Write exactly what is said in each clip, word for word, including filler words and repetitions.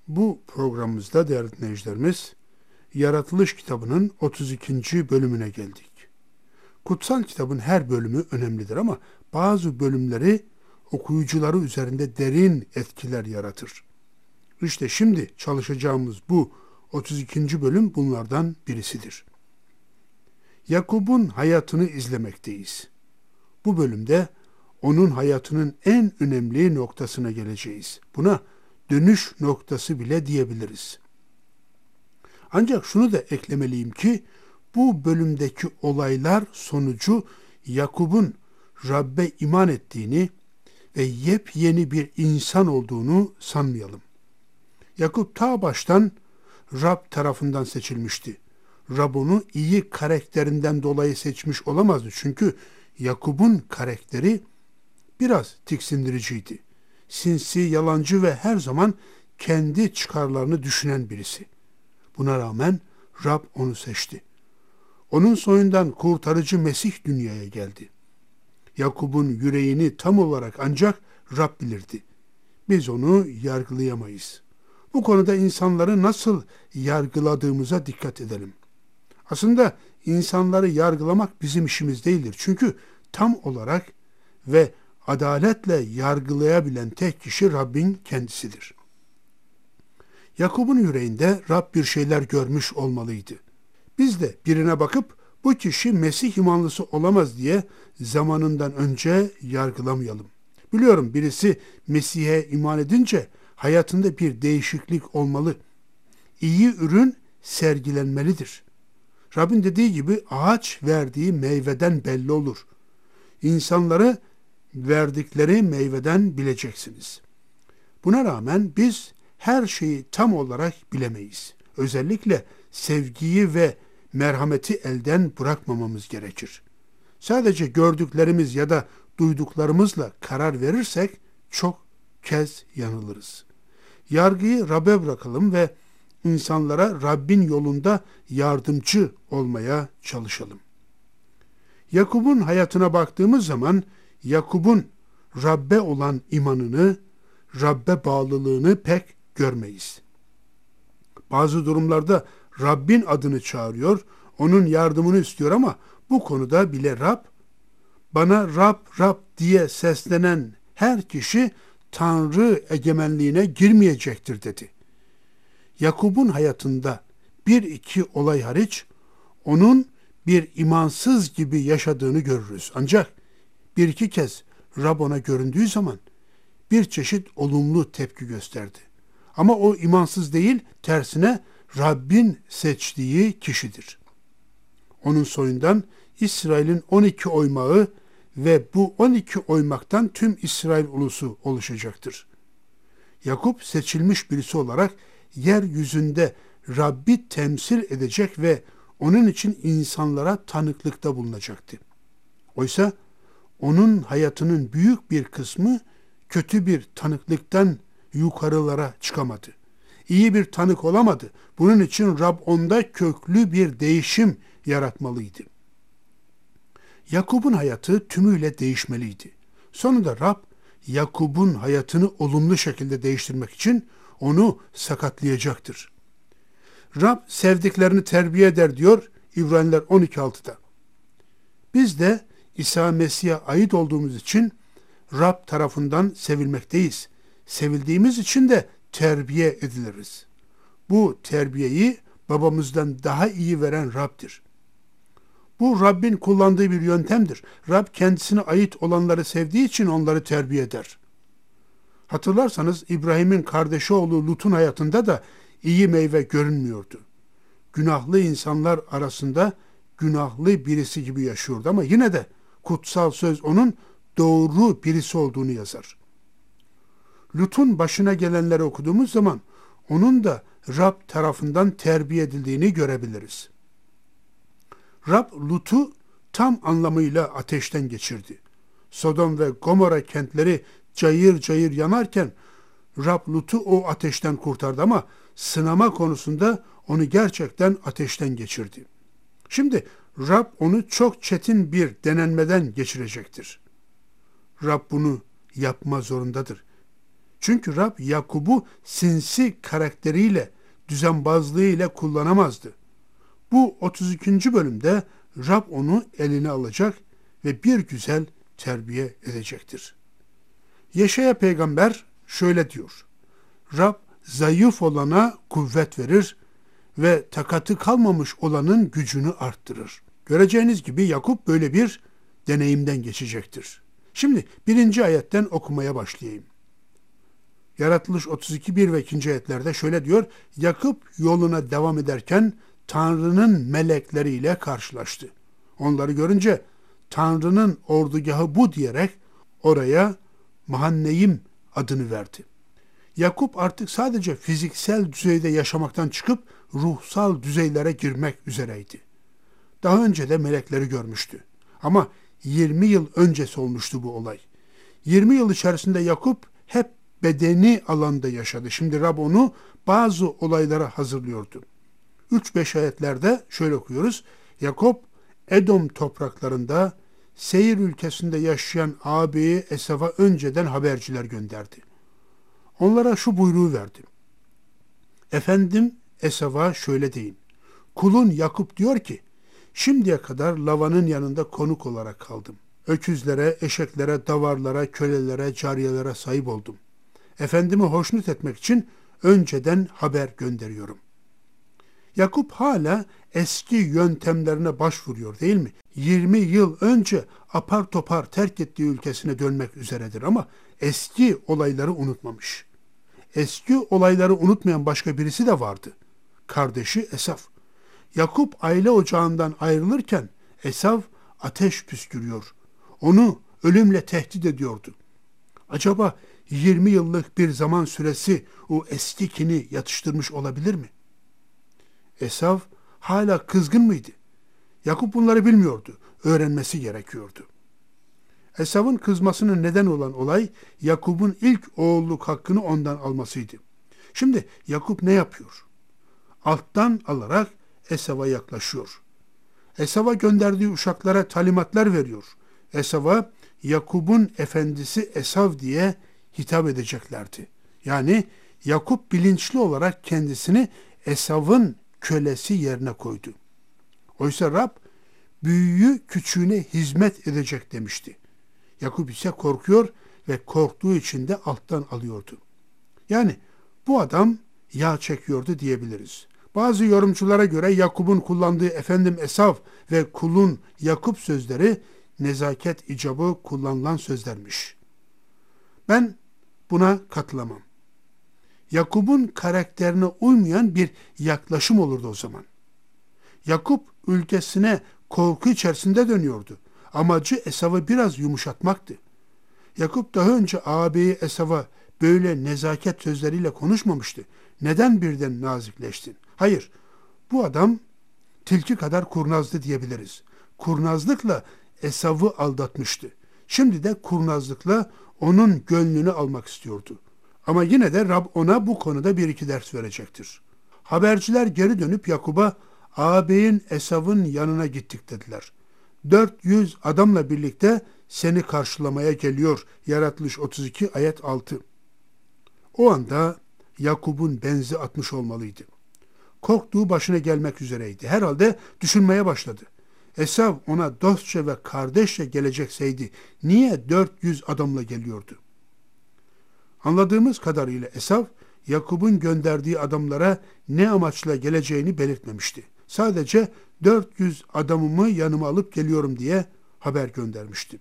Bu programımızda değerli dinleyicilerimiz, Yaratılış kitabının otuz ikinci bölümüne geldik. Kutsal kitabın her bölümü önemlidir ama bazı bölümleri okuyucuları üzerinde derin etkiler yaratır. İşte şimdi çalışacağımız bu otuz ikinci bölüm bunlardan birisidir. Yakup'un hayatını izlemekteyiz. Bu bölümde onun hayatının en önemli noktasına geleceğiz. Buna dönüş noktası bile diyebiliriz. Ancak şunu da eklemeliyim ki bu bölümdeki olaylar sonucu Yakup'un Rab'be iman ettiğini ve yepyeni bir insan olduğunu sanmayalım. Yakup ta baştan Rab tarafından seçilmişti. Rab onu iyi karakterinden dolayı seçmiş olamazdı. Çünkü Yakup'un karakteri biraz tiksindiriciydi. Sinsi, yalancı ve her zaman kendi çıkarlarını düşünen birisi. Buna rağmen Rab onu seçti. Onun soyundan kurtarıcı Mesih dünyaya geldi. Yakup'un yüreğini tam olarak ancak Rab bilirdi. Biz onu yargılayamayız. Bu konuda insanları nasıl yargıladığımıza dikkat edelim. Aslında insanları yargılamak bizim işimiz değildir. Çünkü tam olarak ve adaletle yargılayabilen tek kişi Rabbin kendisidir. Yakup'un yüreğinde Rab bir şeyler görmüş olmalıydı. Biz de birine bakıp bu kişi Mesih imanlısı olamaz diye zamanından önce yargılamayalım. Biliyorum birisi Mesih'e iman edince hayatında bir değişiklik olmalı. İyi ürün sergilenmelidir. Rabbin dediği gibi ağaç verdiği meyveden belli olur. İnsanları verdikleri meyveden bileceksiniz. Buna rağmen biz her şeyi tam olarak bilemeyiz. Özellikle sevgiyi ve merhameti elden bırakmamamız gerekir. Sadece gördüklerimiz ya da duyduklarımızla karar verirsek çok kez yanılırız. Yargıyı Rab'be bırakalım ve insanlara Rabbin yolunda yardımcı olmaya çalışalım. Yakup'un hayatına baktığımız zaman Yakup'un Rab'be olan imanını, Rab'be bağlılığını pek görmeyiz. Bazı durumlarda Rabbin adını çağırıyor, onun yardımını istiyor ama bu konuda bile Rab, bana Rab, Rab diye seslenen her kişi Tanrı egemenliğine girmeyecektir dedi. Yakup'un hayatında bir iki olay hariç onun bir imansız gibi yaşadığını görürüz. Ancak bir iki kez Rab ona göründüğü zaman bir çeşit olumlu tepki gösterdi. Ama o imansız değil, tersine Rabbin seçtiği kişidir. Onun soyundan İsrail'in on iki oymağı ve bu on iki oymaktan tüm İsrail ulusu oluşacaktır. Yakup seçilmiş birisi olarak yeryüzünde Rabbi temsil edecek ve onun için insanlara tanıklıkta bulunacaktı. Oysa onun hayatının büyük bir kısmı kötü bir tanıklıktan yukarılara çıkamadı. İyi bir tanık olamadı. Bunun için Rab onda köklü bir değişim yaratmalıydı. Yakup'un hayatı tümüyle değişmeliydi. Sonunda Rab Yakup'un hayatını olumlu şekilde değiştirmek için onu sakatlayacaktır. Rab sevdiklerini terbiye eder diyor İbraniler on iki altıda. Biz de İsa Mesih'e ait olduğumuz için Rab tarafından sevilmekteyiz. Sevildiğimiz için de terbiye ediliriz. Bu terbiyeyi babamızdan daha iyi veren Rab'dir. Bu Rabbin kullandığı bir yöntemdir. Rab kendisine ait olanları sevdiği için onları terbiye eder. Hatırlarsanız İbrahim'in kardeşi oğlu Lut'un hayatında da iyi meyve görünmüyordu. Günahlı insanlar arasında günahlı birisi gibi yaşıyordu ama yine de kutsal söz onun doğru birisi olduğunu yazar. Lut'un başına gelenleri okuduğumuz zaman onun da Rab tarafından terbiye edildiğini görebiliriz. Rab Lut'u tam anlamıyla ateşten geçirdi. Sodom ve Gomorra kentleri cayır cayır yanarken Rab Lut'u o ateşten kurtardı ama sınama konusunda onu gerçekten ateşten geçirdi. Şimdi Rab onu çok çetin bir denenmeden geçirecektir. Rab bunu yapma zorundadır. Çünkü Rab Yakup'u sinsi karakteriyle, düzenbazlığıyla kullanamazdı. Bu otuz ikinci bölümde Rab onu eline alacak ve bir güzel terbiye edecektir. Yeşaya peygamber şöyle diyor: Rab zayıf olana kuvvet verir ve takatı kalmamış olanın gücünü arttırır. Göreceğiniz gibi Yakup böyle bir deneyimden geçecektir. Şimdi birinci ayetten okumaya başlayayım. Yaratılış otuz iki bir ve ikinci ayetlerde şöyle diyor: Yakup yoluna devam ederken Tanrı'nın melekleriyle karşılaştı. Onları görünce Tanrı'nın ordugahı bu diyerek oraya Mahanneyim adını verdi. Yakup artık sadece fiziksel düzeyde yaşamaktan çıkıp ruhsal düzeylere girmek üzereydi. Daha önce de melekleri görmüştü. Ama yirmi yıl öncesi olmuştu bu olay. yirmi yıl içerisinde Yakup hep bedeni alanda yaşadı. Şimdi Rab onu bazı olaylara hazırlıyordu. üç beş ayetlerde şöyle okuyoruz: Yakup Edom topraklarında Seyir ülkesinde yaşayan ağabeyi Esav'a önceden haberciler gönderdi. Onlara şu buyruğu verdi: Efendim Esav'a şöyle deyin. Kulun Yakup diyor ki, şimdiye kadar Lavan'ın yanında konuk olarak kaldım. Öküzlere, eşeklere, davarlara, kölelere, cariyelere sahip oldum. Efendimi hoşnut etmek için önceden haber gönderiyorum. Yakup hala eski yöntemlerine başvuruyor değil mi? yirmi yıl önce apar topar terk ettiği ülkesine dönmek üzeredir ama eski olayları unutmamış. Eski olayları unutmayan başka birisi de vardı. Kardeşi Esav. Yakup aile ocağından ayrılırken Esav ateş püskürüyor. Onu ölümle tehdit ediyordu. Acaba yirmi yıllık bir zaman süresi o eski kini yatıştırmış olabilir mi? Esav hala kızgın mıydı? Yakup bunları bilmiyordu. Öğrenmesi gerekiyordu. Esav'ın kızmasının neden olan olay Yakup'un ilk oğulluk hakkını ondan almasıydı. Şimdi Yakup ne yapıyor? Alttan alarak Esav'a yaklaşıyor. Esav'a gönderdiği uşaklara talimatlar veriyor. Esav'a Yakup'un efendisi Esav diye hitap edeceklerdi. Yani Yakup bilinçli olarak kendisini Esav'ın kölesi yerine koydu. Oysa Rab büyüğü küçüğüne hizmet edecek demişti. Yakup ise korkuyor ve korktuğu için de alttan alıyordu. Yani bu adam yağ çekiyordu diyebiliriz. Bazı yorumculara göre Yakup'un kullandığı efendim Esav ve kulun Yakup sözleri nezaket icabı kullanılan sözlermiş. Ben buna katılamam. Yakup'un karakterine uymayan bir yaklaşım olurdu o zaman. Yakup ülkesine korku içerisinde dönüyordu. Amacı Esav'ı biraz yumuşatmaktı. Yakup daha önce ağabeyi Esav'a böyle nezaket sözleriyle konuşmamıştı. Neden birden nazikleştin? Hayır, bu adam tilki kadar kurnazdı diyebiliriz. Kurnazlıkla Esav'ı aldatmıştı. Şimdi de kurnazlıkla onun gönlünü almak istiyordu. Ama yine de Rab ona bu konuda bir iki ders verecektir. Haberciler geri dönüp Yakup'a ağabeyin Esav'ın yanına gittik dediler. dört yüz adamla birlikte seni karşılamaya geliyor. Yaratılış otuz iki ayet altı. O anda Yakup'un benzi atmış olmalıydı. Korktuğu başına gelmek üzereydi. Herhalde düşünmeye başladı. Esav ona dostça ve kardeşçe gelecekseydi niye dört yüz adamla geliyordu? Anladığımız kadarıyla Esav, Yakup'un gönderdiği adamlara ne amaçla geleceğini belirtmemişti. Sadece dört yüz adamımı yanıma alıp geliyorum diye haber göndermişti.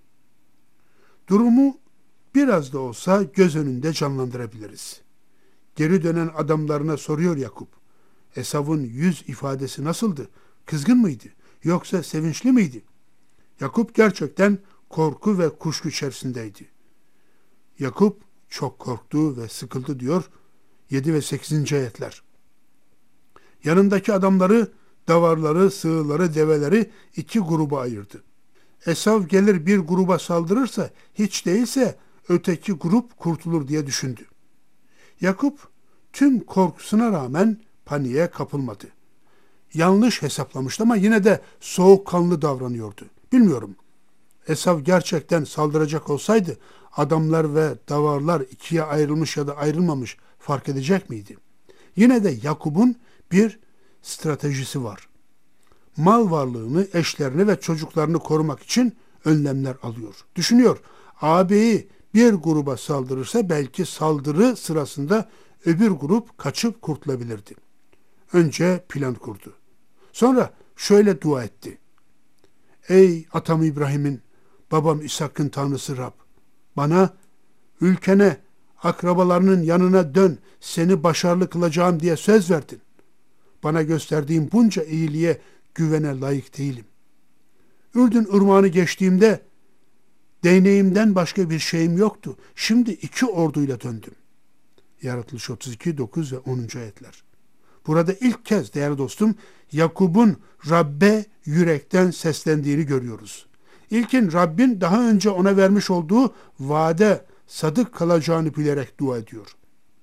Durumu biraz da olsa göz önünde canlandırabiliriz. Geri dönen adamlarına soruyor Yakup. Esav'ın yüz ifadesi nasıldı? Kızgın mıydı? Yoksa sevinçli miydi? Yakup gerçekten korku ve kuşku içerisindeydi. Yakup çok korktu ve sıkıldı diyor yedi ve sekizinci ayetler. Yanındaki adamları, davarları, sığırları, develeri iki gruba ayırdı. Esav gelir bir gruba saldırırsa hiç değilse öteki grup kurtulur diye düşündü. Yakup tüm korkusuna rağmen paniğe kapılmadı. Yanlış hesaplamıştı ama yine de soğukkanlı davranıyordu. Bilmiyorum. Esav gerçekten saldıracak olsaydı adamlar ve davarlar ikiye ayrılmış ya da ayrılmamış fark edecek miydi? Yine de Yakup'un bir stratejisi var. Mal varlığını, eşlerini ve çocuklarını korumak için önlemler alıyor. Düşünüyor, ağabeyi bir gruba saldırırsa belki saldırı sırasında öbür grup kaçıp kurtulabilirdi. Önce plan kurdu. Sonra şöyle dua etti. Ey atam İbrahim'in, babam İshak'ın tanrısı Rab, bana, ülkene, akrabalarının yanına dön, seni başarılı kılacağım diye söz verdin. Bana gösterdiğin bunca iyiliğe güvene layık değilim. Ürdün ırmağını geçtiğimde değneğimden başka bir şeyim yoktu. Şimdi iki orduyla döndüm. Yaratılış otuz iki, dokuz ve onuncu ayetler. Burada ilk kez değerli dostum Yakup'un Rabbe yürekten seslendiğini görüyoruz. İlkin Rabbin daha önce ona vermiş olduğu vaade sadık kalacağını bilerek dua ediyor.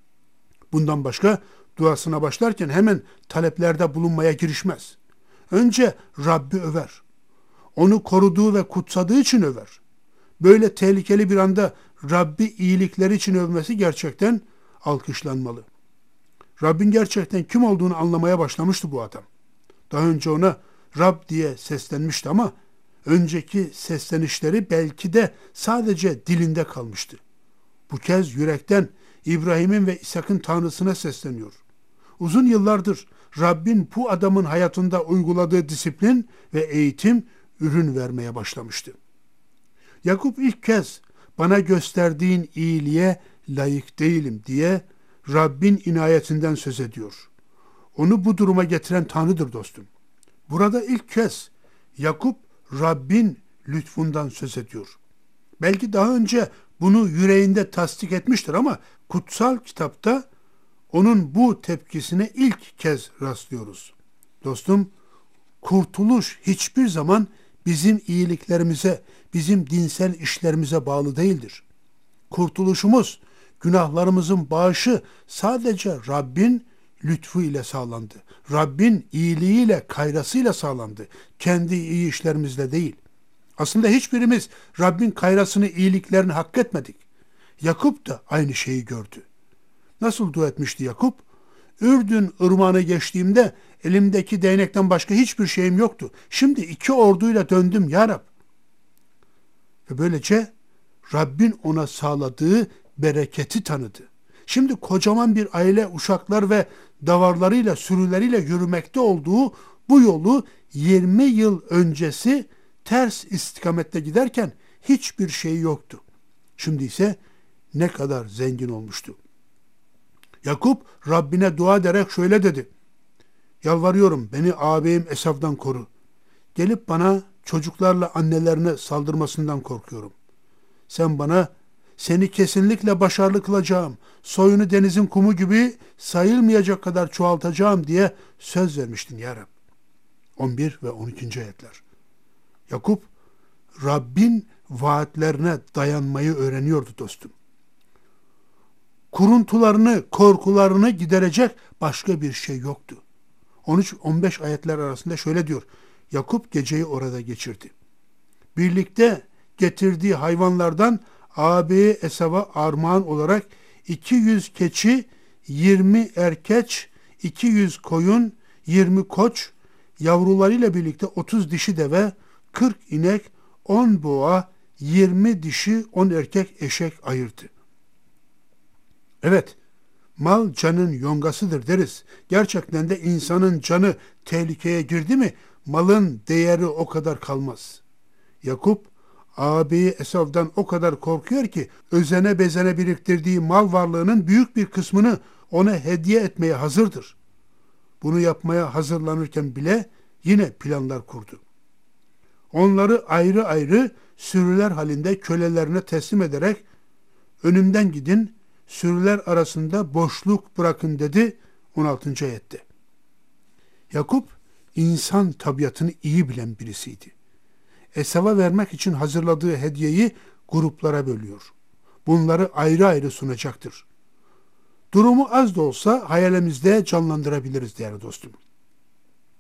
Bundan başka duasına başlarken hemen taleplerde bulunmaya girişmez. Önce Rabbi över. Onu koruduğu ve kutsadığı için över. Böyle tehlikeli bir anda Rabbi iyilikleri için övmesi gerçekten alkışlanmalı. Rabbin gerçekten kim olduğunu anlamaya başlamıştı bu adam. Daha önce ona Rab diye seslenmişti ama önceki seslenişleri belki de sadece dilinde kalmıştı. Bu kez yürekten İbrahim'in ve İshak'ın Tanrısına sesleniyor. Uzun yıllardır Rabbin bu adamın hayatında uyguladığı disiplin ve eğitim ürün vermeye başlamıştı. Yakup ilk kez bana gösterdiğin iyiliğe layık değilim diye Rabbin inayetinden söz ediyor. Onu bu duruma getiren Tanrı'dır dostum. Burada ilk kez Yakup Rabbin lütfundan söz ediyor. Belki daha önce bunu yüreğinde tasdik etmiştir ama kutsal kitapta onun bu tepkisine ilk kez rastlıyoruz. Dostum, kurtuluş hiçbir zaman bizim iyiliklerimize, bizim dinsel işlerimize bağlı değildir. Kurtuluşumuz, günahlarımızın bağışı sadece Rabbin lütfu ile sağlandı. Rabbin iyiliğiyle, kayrasıyla sağlandı. Kendi iyi işlerimizle değil. Aslında hiçbirimiz Rabbin kayrasını, iyiliklerini hak etmedik. Yakup da aynı şeyi gördü. Nasıl dua etmişti Yakup? Ürdün ırmağını geçtiğimde elimdeki değnekten başka hiçbir şeyim yoktu. Şimdi iki orduyla döndüm ya Rab. Ve böylece Rabbin ona sağladığı bereketi tanıdı. Şimdi kocaman bir aile, uşaklar ve davarlarıyla, sürüleriyle yürümekte olduğu bu yolu yirmi yıl öncesi ters istikamette giderken hiçbir şey yoktu. Şimdi ise ne kadar zengin olmuştu. Yakup Rabbine dua ederek şöyle dedi. Yalvarıyorum, beni ağabeyim Esav'dan koru. Gelip bana çocuklarla annelerine saldırmasından korkuyorum. Sen bana seni kesinlikle başarılı kılacağım, soyunu denizin kumu gibi sayılmayacak kadar çoğaltacağım diye söz vermiştin ya Rab. on bir ve on ikinci ayetler. Yakup Rabbin vaatlerine dayanmayı öğreniyordu dostum. Kuruntularını, korkularını giderecek başka bir şey yoktu. on üç on beş ayetler arasında şöyle diyor. Yakup geceyi orada geçirdi. Birlikte getirdiği hayvanlardan ağabeyi Esav'a armağan olarak iki yüz keçi, yirmi erkeç, iki yüz koyun, yirmi koç, yavrularıyla birlikte otuz dişi deve, kırk inek, on boğa, yirmi dişi, on erkek eşek ayırdı. Evet, mal canın yongasıdır deriz. Gerçekten de insanın canı tehlikeye girdi mi malın değeri o kadar kalmaz. Yakup ağabeyi Esav'dan o kadar korkuyor ki özene bezene biriktirdiği mal varlığının büyük bir kısmını ona hediye etmeye hazırdır. Bunu yapmaya hazırlanırken bile yine planlar kurdu. Onları ayrı ayrı sürüler halinde kölelerine teslim ederek önümden gidin, sürüler arasında boşluk bırakın dedi on altıncı ayette. Yakup insan tabiatını iyi bilen birisiydi. Esav'a vermek için hazırladığı hediyeyi gruplara bölüyor. Bunları ayrı ayrı sunacaktır. Durumu az da olsa hayalimizde canlandırabiliriz değerli dostum.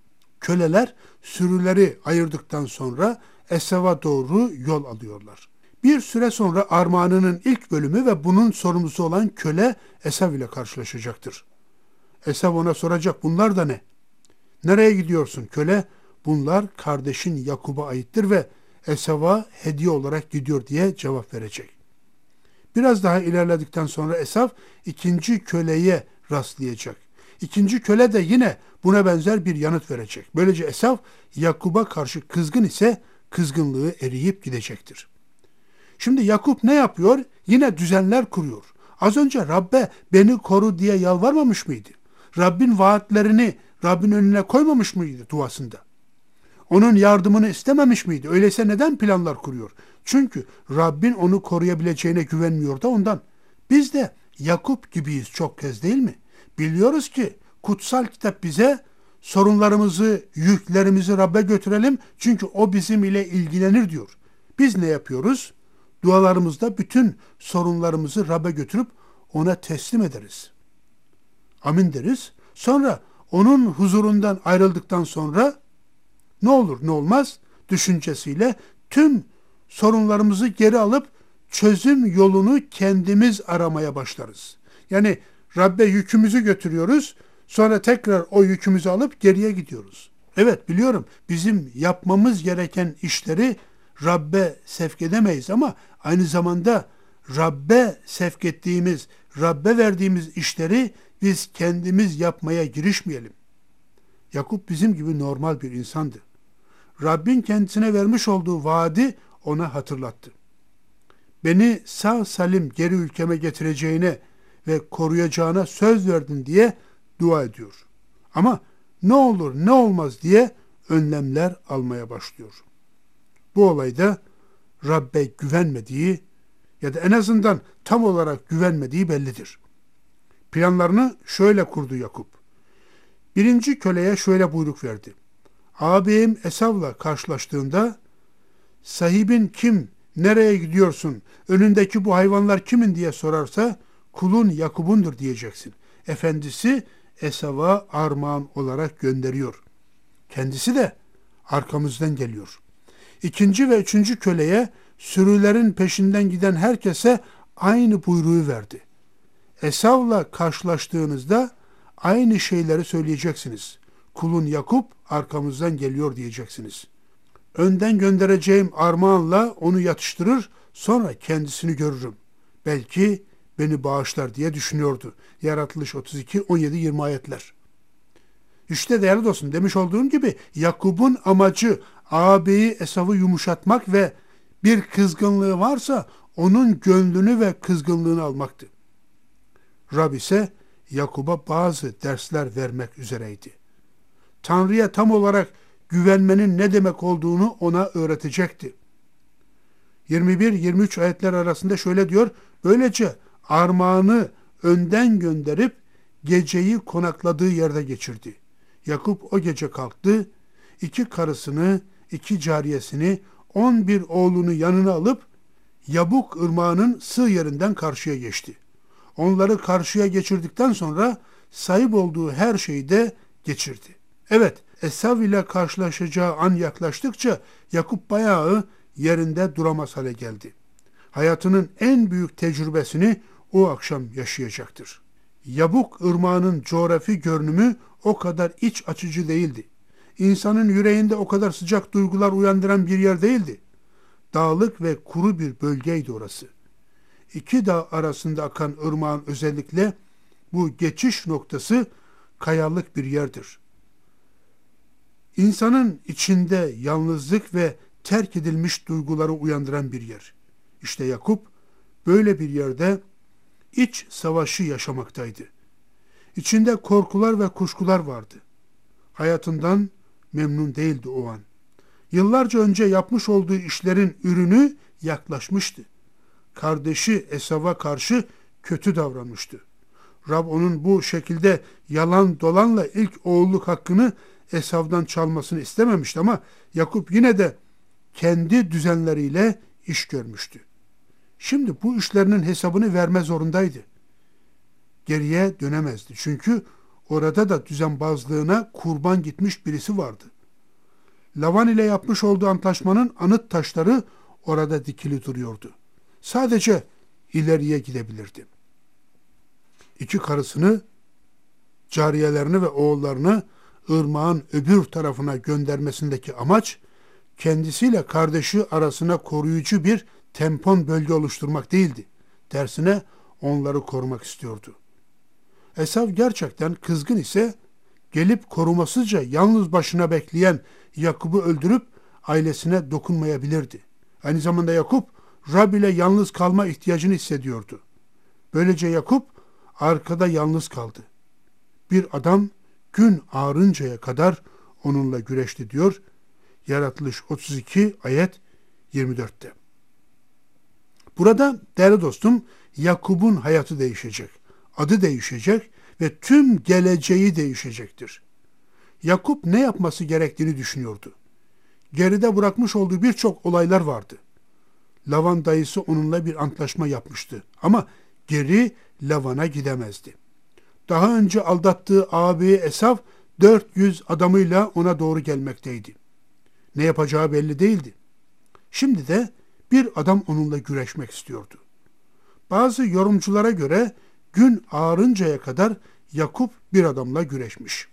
Köleler sürüleri ayırdıktan sonra Esav'a doğru yol alıyorlar. Bir süre sonra armağanının ilk bölümü ve bunun sorumlusu olan köle Esav ile karşılaşacaktır. Esav ona soracak, bunlar da ne? Nereye gidiyorsun? Köle, bunlar kardeşin Yakup'a aittir ve Esav'a hediye olarak gidiyor diye cevap verecek. Biraz daha ilerledikten sonra Esav ikinci köleye rastlayacak. İkinci köle de yine buna benzer bir yanıt verecek. Böylece Esav Yakup'a karşı kızgın ise kızgınlığı eriyip gidecektir. Şimdi Yakup ne yapıyor? Yine düzenler kuruyor. Az önce Rabbe beni koru diye yalvarmamış mıydı? Rabbin vaatlerini Rabbin önüne koymamış mıydı duasında? Onun yardımını istememiş miydi? Öyleyse neden planlar kuruyor? Çünkü Rabbin onu koruyabileceğine güvenmiyor da ondan. Biz de Yakup gibiyiz çok kez, değil mi? Biliyoruz ki kutsal kitap bize sorunlarımızı, yüklerimizi Rabbe götürelim çünkü o bizim ile ilgilenir diyor. Biz ne yapıyoruz? Dualarımızda bütün sorunlarımızı Rabbe götürüp ona teslim ederiz. Amin deriz. Sonra onun huzurundan ayrıldıktan sonra ne olur ne olmaz düşüncesiyle tüm sorunlarımızı geri alıp çözüm yolunu kendimiz aramaya başlarız. Yani Rabbe yükümüzü götürüyoruz, sonra tekrar o yükümüzü alıp geriye gidiyoruz. Evet, biliyorum bizim yapmamız gereken işleri Rabbe sevk edemeyiz ama aynı zamanda Rabbe sevk ettiğimiz, Rabbe verdiğimiz işleri biz kendimiz yapmaya girişmeyelim. Yakup bizim gibi normal bir insandı. Rabbin kendisine vermiş olduğu vaadi ona hatırlattı. Beni sağ salim geri ülkeme getireceğine ve koruyacağına söz verdin diye dua ediyor. Ama ne olur ne olmaz diye önlemler almaya başlıyor. Bu olayda Rabbe güvenmediği ya da en azından tam olarak güvenmediği bellidir. Planlarını şöyle kurdu Yakup. Birinci köleye şöyle buyruk verdi. Ağabeyim Esav'la karşılaştığında sahibin kim, nereye gidiyorsun, önündeki bu hayvanlar kimin diye sorarsa kulun Yakup'undur diyeceksin. Efendisi Esav'a armağan olarak gönderiyor. Kendisi de arkamızdan geliyor. İkinci ve üçüncü köleye sürülerin peşinden giden herkese aynı buyruğu verdi. Esav'la karşılaştığınızda aynı şeyleri söyleyeceksiniz. Kulun Yakup arkamızdan geliyor diyeceksiniz. Önden göndereceğim armağanla onu yatıştırır, sonra kendisini görürüm. Belki beni bağışlar diye düşünüyordu. Yaratılış otuz iki on yedi yirmi ayetler. İşte değerli dostum, demiş olduğum gibi Yakup'un amacı ağabeyi Esav'ı yumuşatmak ve bir kızgınlığı varsa onun gönlünü ve kızgınlığını almaktı. Rab ise Yakup'a bazı dersler vermek üzereydi. Tanrı'ya tam olarak güvenmenin ne demek olduğunu ona öğretecekti. yirmi bir yirmi üç ayetler arasında şöyle diyor, böylece armağanı önden gönderip geceyi konakladığı yerde geçirdi. Yakup o gece kalktı, iki karısını, iki cariyesini, on bir oğlunu yanına alıp Yabuk ırmağının sığ yerinden karşıya geçti. Onları karşıya geçirdikten sonra sahip olduğu her şeyi de geçirdi. Evet, Esav ile karşılaşacağı an yaklaştıkça Yakup bayağı yerinde duramaz hale geldi. Hayatının en büyük tecrübesini o akşam yaşayacaktır. Yabuk ırmağının coğrafi görünümü o kadar iç açıcı değildi. İnsanın yüreğinde o kadar sıcak duygular uyandıran bir yer değildi. Dağlık ve kuru bir bölgeydi orası. İki dağ arasında akan ırmağın özellikle bu geçiş noktası kayalık bir yerdir. İnsanın içinde yalnızlık ve terk edilmiş duyguları uyandıran bir yer. İşte Yakup böyle bir yerde iç savaşı yaşamaktaydı. İçinde korkular ve kuşkular vardı. Hayatından memnun değildi o an. Yıllarca önce yapmış olduğu işlerin ürünü yaklaşmıştı. Kardeşi Esav'a karşı kötü davranmıştı. Rab onun bu şekilde yalan dolanla ilk oğulluk hakkını Esav'dan çalmasını istememişti ama Yakup yine de kendi düzenleriyle iş görmüştü. Şimdi bu işlerinin hesabını verme zorundaydı. Geriye dönemezdi. Çünkü orada da düzenbazlığına kurban gitmiş birisi vardı. Lavan ile yapmış olduğu antlaşmanın anıt taşları orada dikili duruyordu. Sadece ileriye gidebilirdi. İki karısını, cariyelerini ve oğullarını ırmağın öbür tarafına göndermesindeki amaç, kendisiyle kardeşi arasına koruyucu bir tempon bölge oluşturmak değildi. Tersine onları korumak istiyordu. Esav gerçekten kızgın ise gelip korumasızca yalnız başına bekleyen Yakup'u öldürüp ailesine dokunmayabilirdi. Aynı zamanda Yakup Rab ile yalnız kalma ihtiyacını hissediyordu. Böylece Yakup arkada yalnız kaldı. Bir adam gün ağarıncaya kadar onunla güreşti diyor Yaratılış otuz iki ayet yirmi dörtte. Burada değerli dostum Yakup'un hayatı değişecek, adı değişecek ve tüm geleceği değişecektir. Yakup ne yapması gerektiğini düşünüyordu. Geride bırakmış olduğu birçok olaylar vardı. Lavan dayısı onunla bir antlaşma yapmıştı ama geri Lavan'a gidemezdi. Daha önce aldattığı ağabeyi Esav dört yüz adamıyla ona doğru gelmekteydi. Ne yapacağı belli değildi. Şimdi de bir adam onunla güreşmek istiyordu. Bazı yorumculara göre gün ağarıncaya kadar Yakup bir adamla güreşmiş.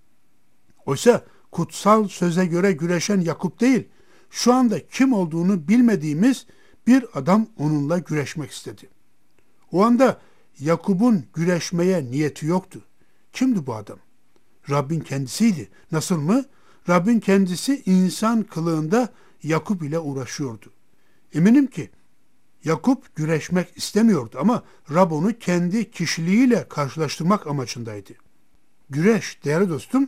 Oysa kutsal söze göre güreşen Yakup değil, şu anda kim olduğunu bilmediğimiz bir adam onunla güreşmek istedi. O anda Yakup'un güreşmeye niyeti yoktu. Kimdi bu adam? Rabbin kendisiydi. Nasıl mı? Rabbin kendisi insan kılığında Yakup ile uğraşıyordu. Eminim ki Yakup güreşmek istemiyordu ama Rab onu kendi kişiliğiyle karşılaştırmak amacındaydı. Güreş, değerli dostum,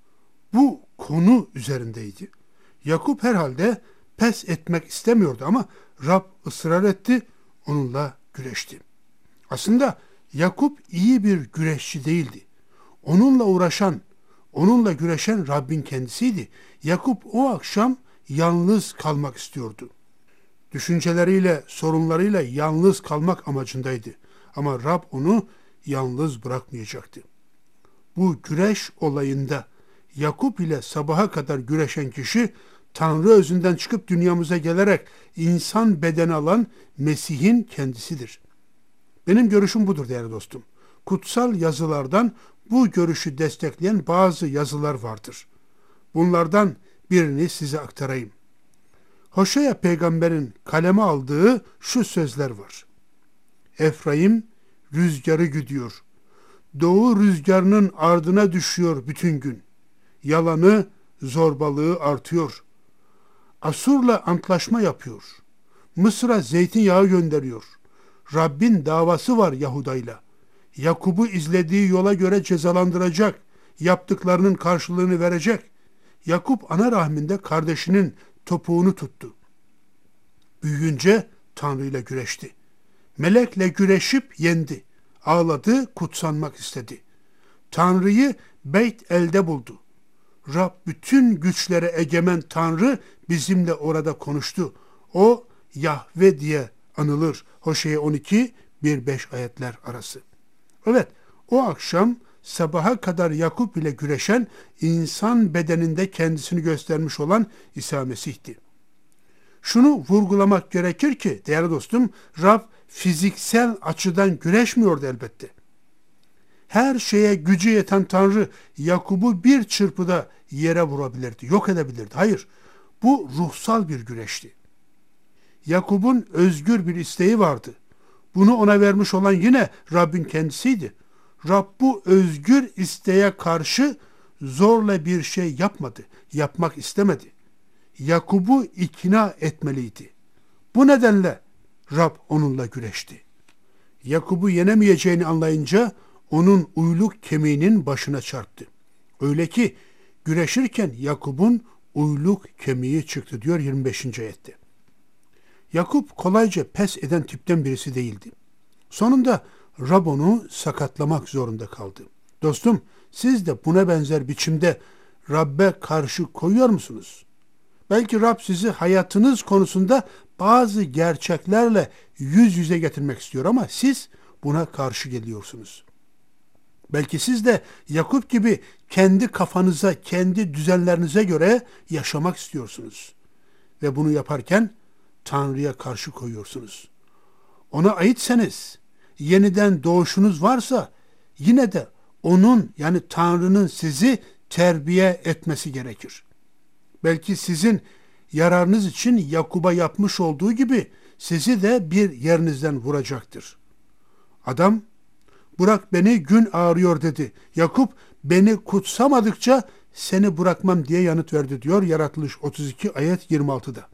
bu konu üzerindeydi. Yakup herhalde pes etmek istemiyordu ama Rab ısrar etti, onunla güreşti. Aslında Yakup iyi bir güreşçi değildi. Onunla uğraşan, onunla güreşen Rabbin kendisiydi. Yakup o akşam yalnız kalmak istiyordu. Düşünceleriyle, sorunlarıyla yalnız kalmak amacındaydı. Ama Rab onu yalnız bırakmayacaktı. Bu güreş olayında Yakup ile sabaha kadar güreşen kişi, Tanrı özünden çıkıp dünyamıza gelerek insan bedeni alan Mesih'in kendisidir. Benim görüşüm budur değerli dostum. Kutsal yazılardan bu görüşü destekleyen bazı yazılar vardır. Bunlardan birini size aktarayım. Hoşea peygamberin kaleme aldığı şu sözler var. Efraim rüzgarı güdüyor. Doğu rüzgarının ardına düşüyor bütün gün. Yalanı, zorbalığı artıyor. Asur'la antlaşma yapıyor. Mısır'a zeytinyağı gönderiyor. Rabbin davası var Yahuda'yla. Yakup'u izlediği yola göre cezalandıracak. Yaptıklarının karşılığını verecek. Yakup ana rahminde kardeşinin topuğunu tuttu. Büyüyünce Tanrı ile güreşti. Melekle güreşip yendi. Ağladı, kutsanmak istedi. Tanrı'yı Beyt El'de buldu. Rab bütün güçlere egemen Tanrı bizimle orada konuştu. O Yahve diye anılır. Hoşea on iki bir beş ayetler arası. Evet, o akşam sabaha kadar Yakup ile güreşen, insan bedeninde kendisini göstermiş olan İsa Mesih'ti. Şunu vurgulamak gerekir ki değerli dostum, Rab fiziksel açıdan güreşmiyordu elbette. Her şeye gücü yeten Tanrı Yakup'u bir çırpıda yere vurabilirdi, yok edebilirdi. Hayır, bu ruhsal bir güreşti. Yakup'un özgür bir isteği vardı. Bunu ona vermiş olan yine Rabbin kendisiydi. Rab bu özgür isteğe karşı zorla bir şey yapmadı, yapmak istemedi. Yakup'u ikna etmeliydi. Bu nedenle Rab onunla güreşti. Yakup'u yenemeyeceğini anlayınca onun uyluk kemiğinin başına çarptı. Öyle ki güreşirken Yakup'un uyluk kemiği çıktı diyor yirmi beşinci ayette. Yakup kolayca pes eden tipten birisi değildi. Sonunda Rab onu sakatlamak zorunda kaldı. Dostum, siz de buna benzer biçimde Rab'be karşı koyuyor musunuz? Belki Rab sizi hayatınız konusunda bazı gerçeklerle yüz yüze getirmek istiyor ama siz buna karşı geliyorsunuz. Belki siz de Yakup gibi kendi kafanıza, kendi düzenlerinize göre yaşamak istiyorsunuz. Ve bunu yaparken Tanrı'ya karşı koyuyorsunuz. Ona aitseniz, yeniden doğuşunuz varsa yine de onun, yani Tanrı'nın sizi terbiye etmesi gerekir. Belki sizin yararınız için Yakup'a yapmış olduğu gibi sizi de bir yerinizden vuracaktır. Adam, bırak beni, gün ağrıyor dedi. Yakup, beni kutsamadıkça seni bırakmam diye yanıt verdi diyor Yaratılış otuz iki ayet yirmi altıda.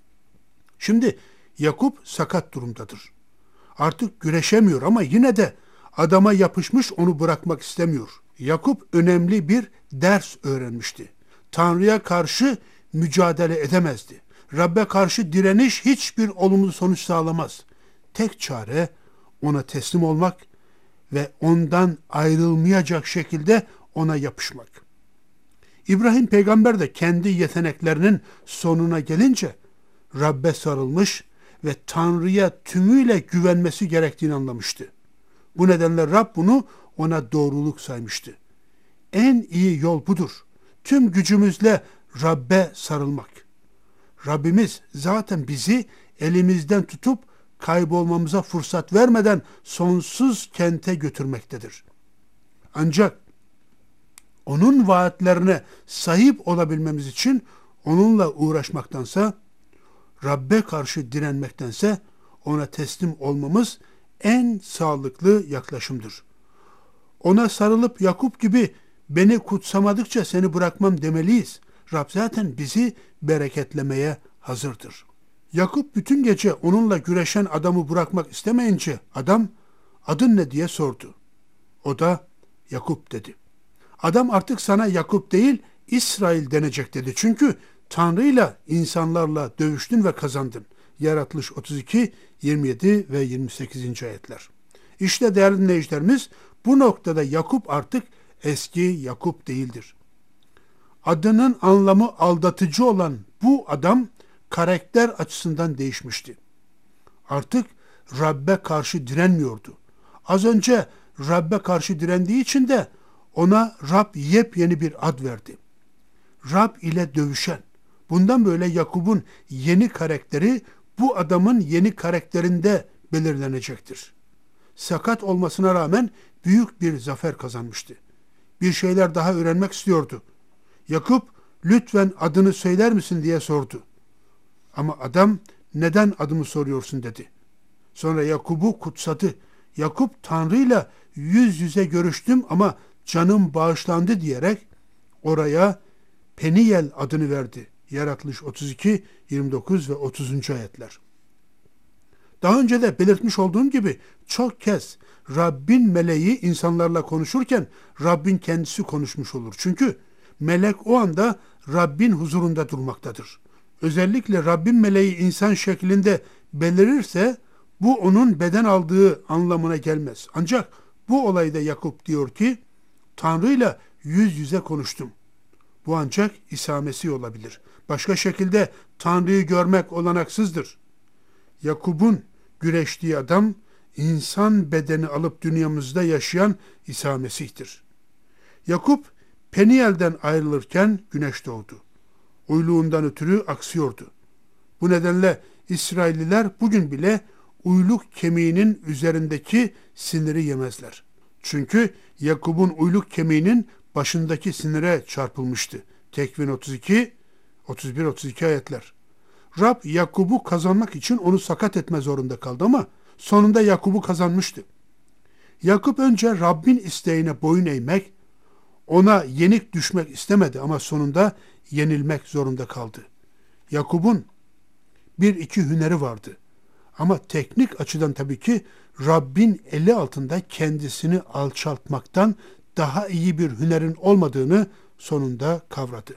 Şimdi Yakup sakat durumdadır. Artık güreşemiyor ama yine de adama yapışmış, onu bırakmak istemiyor. Yakup önemli bir ders öğrenmişti. Tanrı'ya karşı mücadele edemezdi. Rabbe karşı direniş hiçbir olumlu sonuç sağlamaz. Tek çare ona teslim olmak ve ondan ayrılmayacak şekilde ona yapışmak. İbrahim peygamber de kendi yeteneklerinin sonuna gelince Rabbe sarılmış ve Tanrı'ya tümüyle güvenmesi gerektiğini anlamıştı. Bu nedenle Rab bunu ona doğruluk saymıştı. En iyi yol budur. Tüm gücümüzle Rabbe sarılmak. Rabbimiz zaten bizi elimizden tutup kaybolmamıza fırsat vermeden sonsuz kente götürmektedir. Ancak onun vaatlerine sahip olabilmemiz için onunla uğraşmaktansa, Rabbe karşı direnmektense ona teslim olmamız en sağlıklı yaklaşımdır. Ona sarılıp Yakup gibi beni kutsamadıkça seni bırakmam demeliyiz. Rab zaten bizi bereketlemeye hazırdır. Yakup bütün gece onunla güreşen adamı bırakmak istemeyince adam adın ne diye sordu. O da Yakup dedi. Adam artık sana Yakup değil İsrail denecek dedi. Çünkü Tanrı'yla insanlarla dövüştün ve kazandın. Yaratılış otuz iki, yirmi yedi ve yirmi sekizinci ayetler. İşte değerli dinleyicilerimiz, bu noktada Yakup artık eski Yakup değildir. Adının anlamı aldatıcı olan bu adam karakter açısından değişmişti. Artık Rabbe karşı direnmiyordu. Az önce Rabbe karşı direndiği için de ona Rab yepyeni bir ad verdi. Rab ile dövüşen. Bundan böyle Yakup'un yeni karakteri bu adamın yeni karakterinde belirlenecektir. Sakat olmasına rağmen büyük bir zafer kazanmıştı. Bir şeyler daha öğrenmek istiyordu. Yakup, lütfen adını söyler misin diye sordu. Ama adam, neden adımı soruyorsun dedi. Sonra Yakup'u kutsadı. Yakup, Tanrı'yla yüz yüze görüştüm ama canım bağışlandı diyerek oraya Peniel adını verdi. Yaratılış otuz iki, yirmi dokuz ve otuzuncu ayetler. Daha önce de belirtmiş olduğum gibi çok kez Rabbin meleği insanlarla konuşurken Rabbin kendisi konuşmuş olur. Çünkü melek o anda Rabbin huzurunda durmaktadır. Özellikle Rabbin meleği insan şeklinde belirirse bu onun beden aldığı anlamına gelmez. Ancak bu olayda Yakup diyor ki Tanrı'yla yüz yüze konuştum. Bu ancak İsa Mesih olabilir. Başka şekilde Tanrı'yı görmek olanaksızdır. Yakup'un güreştiği adam insan bedeni alıp dünyamızda yaşayan İsa Mesih'tir. Yakup Peniel'den ayrılırken güneş doğdu. Uyluğundan ötürü aksıyordu. Bu nedenle İsrailliler bugün bile uyluk kemiğinin üzerindeki siniri yemezler. Çünkü Yakup'un uyluk kemiğinin başındaki sinire çarpılmıştı. Tekvin otuz iki, otuz bir otuz iki ayetler. Rab Yakup'u kazanmak için onu sakat etme zorunda kaldı ama sonunda Yakup'u kazanmıştı. Yakup önce Rabbin isteğine boyun eğmek, ona yenik düşmek istemedi ama sonunda yenilmek zorunda kaldı. Yakup'un bir iki hüneri vardı. Ama teknik açıdan tabii ki Rabbin eli altında kendisini alçaltmaktan daha iyi bir hünerin olmadığını sonunda kavradı.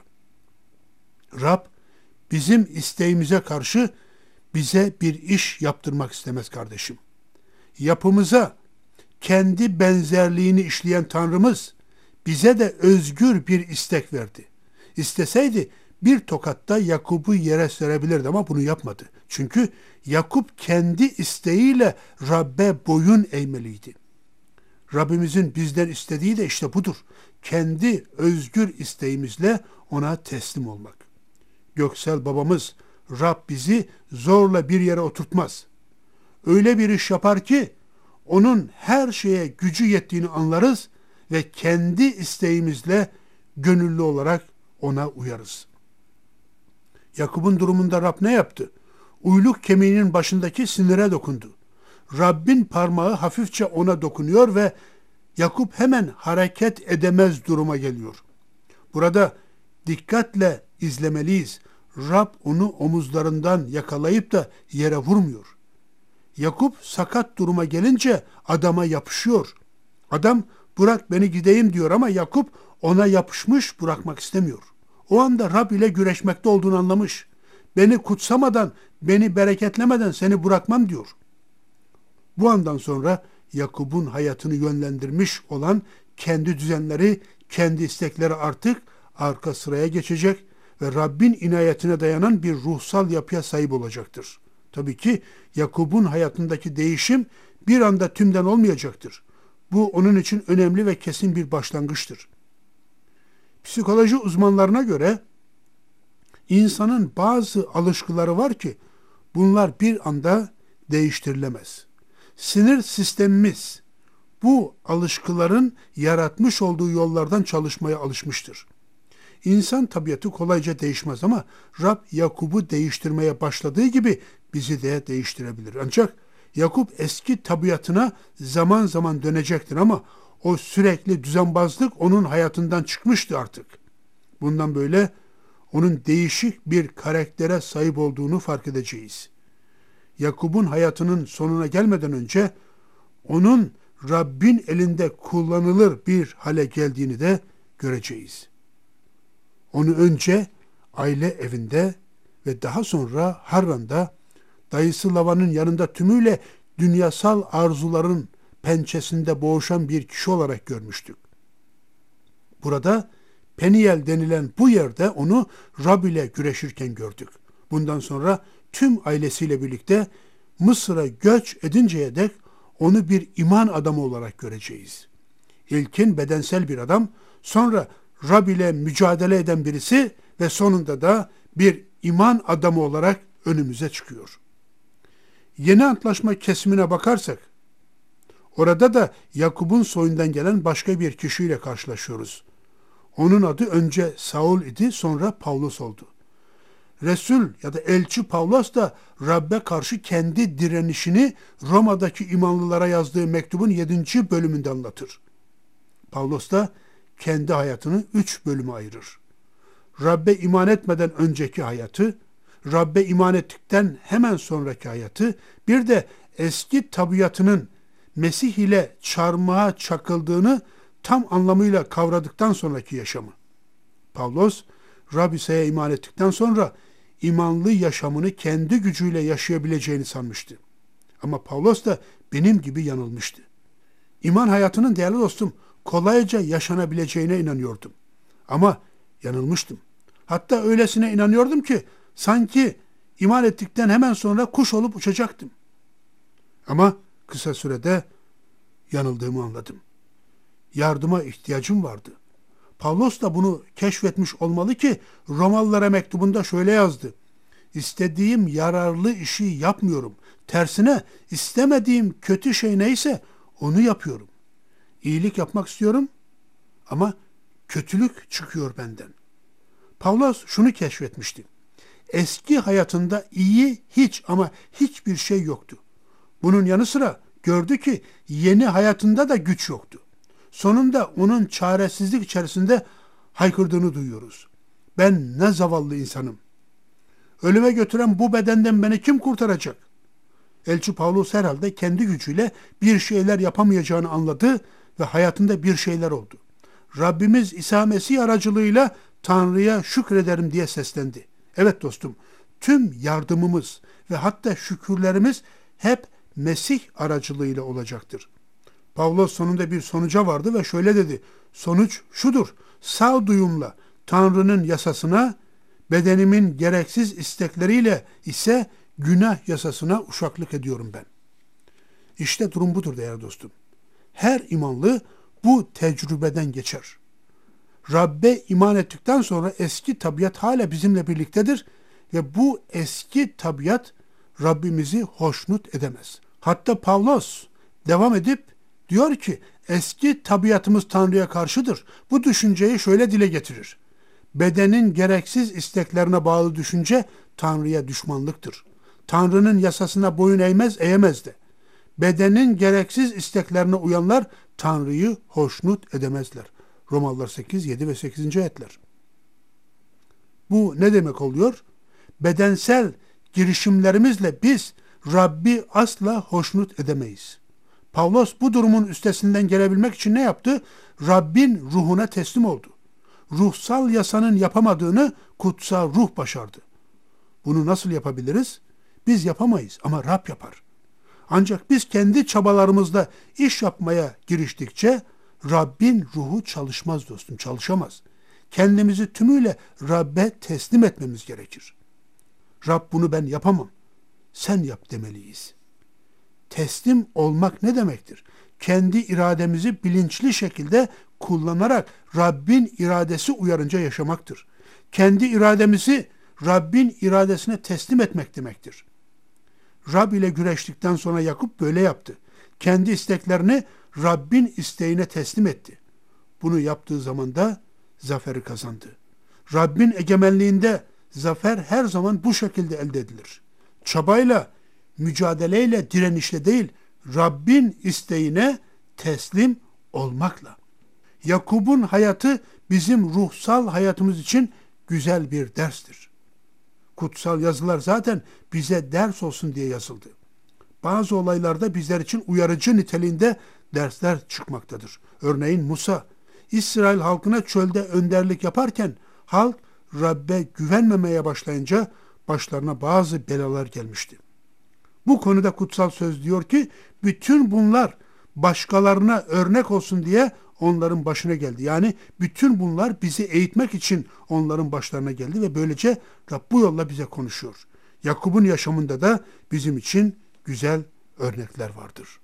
Rab bizim isteğimize karşı bize bir iş yaptırmak istemez kardeşim. Yapımıza kendi benzerliğini işleyen Tanrımız bize de özgür bir istek verdi. İsteseydi bir tokatta Yakup'u yere serebilirdi ama bunu yapmadı. Çünkü Yakup kendi isteğiyle Rabbe boyun eğmeliydi. Rabbimizin bizden istediği de işte budur. Kendi özgür isteğimizle ona teslim olmak. Göksel babamız, Rab bizi zorla bir yere oturtmaz. Öyle bir iş yapar ki onun her şeye gücü yettiğini anlarız ve kendi isteğimizle gönüllü olarak ona uyarız. Yakup'un durumunda Rab ne yaptı? Uyluk kemiğinin başındaki sinire dokundu. Rabbin parmağı hafifçe ona dokunuyor ve Yakup hemen hareket edemez duruma geliyor. Burada dikkatle izlemeliyiz. Rab onu omuzlarından yakalayıp da yere vurmuyor. Yakup sakat duruma gelince adama yapışıyor. Adam bırak beni gideyim diyor ama Yakup ona yapışmış, bırakmak istemiyor. O anda Rab ile güreşmekte olduğunu anlamış. Beni kutsamadan, beni bereketlemeden seni bırakmam diyor. Bu andan sonra Yakup'un hayatını yönlendirmiş olan kendi düzenleri, kendi istekleri artık arka sıraya geçecek ve Rabbin inayetine dayanan bir ruhsal yapıya sahip olacaktır. Tabii ki Yakup'un hayatındaki değişim bir anda tümden olmayacaktır. Bu onun için önemli ve kesin bir başlangıçtır. Psikoloji uzmanlarına göre insanın bazı alışkıları var ki bunlar bir anda değiştirilemez. Sinir sistemimiz bu alışkıların yaratmış olduğu yollardan çalışmaya alışmıştır. İnsan tabiatı kolayca değişmez ama Rab Yakup'u değiştirmeye başladığı gibi bizi de değiştirebilir. Ancak Yakup eski tabiatına zaman zaman dönecektir ama o sürekli düzenbazlık onun hayatından çıkmıştı artık. Bundan böyle onun değişik bir karaktere sahip olduğunu fark edeceğiz. Yakup'un hayatının sonuna gelmeden önce onun Rabbin elinde kullanılır bir hale geldiğini de göreceğiz. Onu önce aile evinde ve daha sonra Harran'da dayısı Lavan'ın yanında tümüyle dünyasal arzuların pençesinde boğuşan bir kişi olarak görmüştük. Burada Peniel denilen bu yerde onu Rab ile güreşirken gördük. Bundan sonra tüm ailesiyle birlikte Mısır'a göç edinceye dek onu bir iman adamı olarak göreceğiz. İlkin bedensel bir adam, sonra Rab ile mücadele eden birisi ve sonunda da bir iman adamı olarak önümüze çıkıyor. Yeni Antlaşma kesimine bakarsak, orada da Yakup'un soyundan gelen başka bir kişiyle karşılaşıyoruz. Onun adı önce Saul idi, sonra Pavlos oldu. Resul ya da elçi Pavlos da Rab'be karşı kendi direnişini Roma'daki imanlılara yazdığı mektubun yedinci bölümünde anlatır. Pavlos da kendi hayatını üç bölüme ayırır. Rab'be iman etmeden önceki hayatı, Rab'be iman ettikten hemen sonraki hayatı, bir de eski tabiatının Mesih ile çarmıha çakıldığını tam anlamıyla kavradıktan sonraki yaşamı. Pavlos, Rab İsa'ya iman ettikten sonra imanlı yaşamını kendi gücüyle yaşayabileceğini sanmıştı. Ama Pavlos da benim gibi yanılmıştı. İman hayatının değerli dostum kolayca yaşanabileceğine inanıyordum. Ama yanılmıştım. Hatta öylesine inanıyordum ki sanki iman ettikten hemen sonra kuş olup uçacaktım. Ama kısa sürede yanıldığımı anladım. Yardıma ihtiyacım vardı. Pavlos da bunu keşfetmiş olmalı ki Romalılara mektubunda şöyle yazdı. İstediğim yararlı işi yapmıyorum. Tersine istemediğim kötü şey neyse onu yapıyorum. İyilik yapmak istiyorum ama kötülük çıkıyor benden. Pavlos şunu keşfetmişti. Eski hayatında iyi hiç ama hiçbir şey yoktu. Bunun yanı sıra gördü ki yeni hayatında da güç yoktu. Sonunda onun çaresizlik içerisinde haykırdığını duyuyoruz. Ben ne zavallı insanım. Ölüme götüren bu bedenden beni kim kurtaracak? Elçi Pavlos herhalde kendi gücüyle bir şeyler yapamayacağını anladı ve hayatında bir şeyler oldu. Rabbimiz İsa Mesih aracılığıyla Tanrı'ya şükrederim diye seslendi. Evet dostum, tüm yardımımız ve hatta şükürlerimiz hep Mesih aracılığıyla olacaktır. Pavlos sonunda bir sonuca vardı ve şöyle dedi. Sonuç şudur. Sağduyumla Tanrı'nın yasasına, bedenimin gereksiz istekleriyle ise günah yasasına uşaklık ediyorum ben. İşte durum budur değerli dostum. Her imanlı bu tecrübeden geçer. Rabbe iman ettikten sonra eski tabiat hala bizimle birliktedir ve bu eski tabiat Rabbimizi hoşnut edemez. Hatta Pavlos devam edip diyor ki eski tabiatımız Tanrı'ya karşıdır. Bu düşünceyi şöyle dile getirir. Bedenin gereksiz isteklerine bağlı düşünce Tanrı'ya düşmanlıktır. Tanrı'nın yasasına boyun eğmez, eğemez de. Bedenin gereksiz isteklerine uyanlar Tanrı'yı hoşnut edemezler. Romalılar sekiz, yedi ve sekizinci ayetler. Bu ne demek oluyor? Bedensel girişimlerimizle biz Rabbi asla hoşnut edemeyiz. Pavlos bu durumun üstesinden gelebilmek için ne yaptı? Rabbin ruhuna teslim oldu. Ruhsal yasanın yapamadığını kutsal ruh başardı. Bunu nasıl yapabiliriz? Biz yapamayız ama Rab yapar. Ancak biz kendi çabalarımızla iş yapmaya giriştikçe Rabbin ruhu çalışmaz dostum, çalışamaz. Kendimizi tümüyle Rabbe teslim etmemiz gerekir. Rab bunu ben yapamam, sen yap demeliyiz. Teslim olmak ne demektir? Kendi irademizi bilinçli şekilde kullanarak Rabbin iradesi uyarınca yaşamaktır. Kendi irademizi Rabbin iradesine teslim etmek demektir. Rab ile güreştikten sonra Yakup böyle yaptı. Kendi isteklerini Rabbin isteğine teslim etti. Bunu yaptığı zaman da zaferi kazandı. Rabbin egemenliğinde zafer her zaman bu şekilde elde edilir. Çabayla, mücadeleyle, direnişle değil, Rabbin isteğine teslim olmakla. Yakup'un hayatı bizim ruhsal hayatımız için güzel bir derstir. Kutsal yazılar zaten bize ders olsun diye yazıldı. Bazı olaylarda bizler için uyarıcı niteliğinde dersler çıkmaktadır. Örneğin Musa, İsrail halkına çölde önderlik yaparken halk Rabbe güvenmemeye başlayınca başlarına bazı belalar gelmişti. Bu konuda kutsal söz diyor ki, bütün bunlar başkalarına örnek olsun diye onların başına geldi. Yani bütün bunlar bizi eğitmek için onların başlarına geldi ve böylece Rab bu yolla bize konuşuyor. Yakup'un yaşamında da bizim için güzel örnekler vardır.